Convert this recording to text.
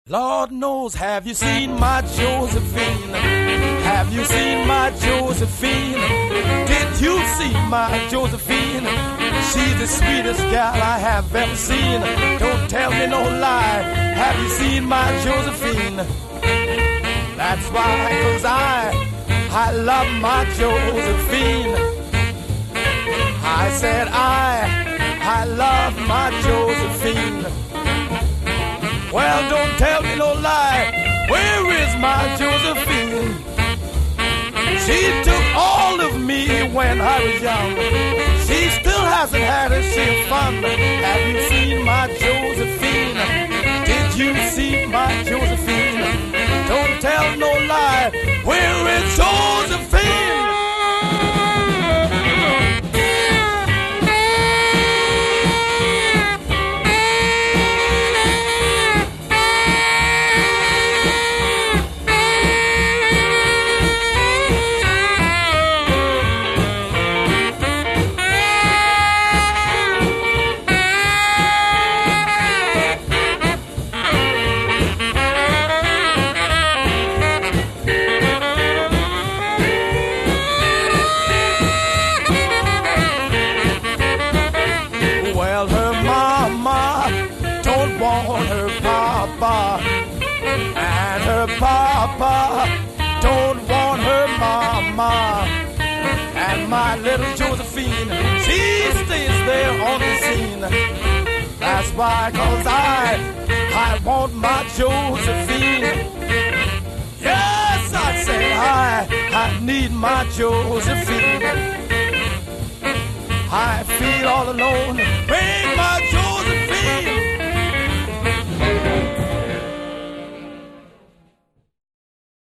Lord knows, have you seen my Josephine? Have you seen my Josephine? Did you see my Josephine? She's the sweetest gal I have ever seen. Don't tell me no lie. Have you seen my Josephine? That's why, 'cause I love my Josephine. I said I love my Josephine. Well, don't tell me no lie. Where is my Josephine? She took all of me when I was young. She still hasn't had a share of fun. Have you seen my Josephine? Did you see my Josephine? Don't tell no lie. Where is Josephine? Want her papa, and her papa don't want her mama. And my little Josephine, she stays there on the scene. That's why, 'cause I want my Josephine. Yes, I say I need my Josephine. I feel all alone. Bring my Josephine.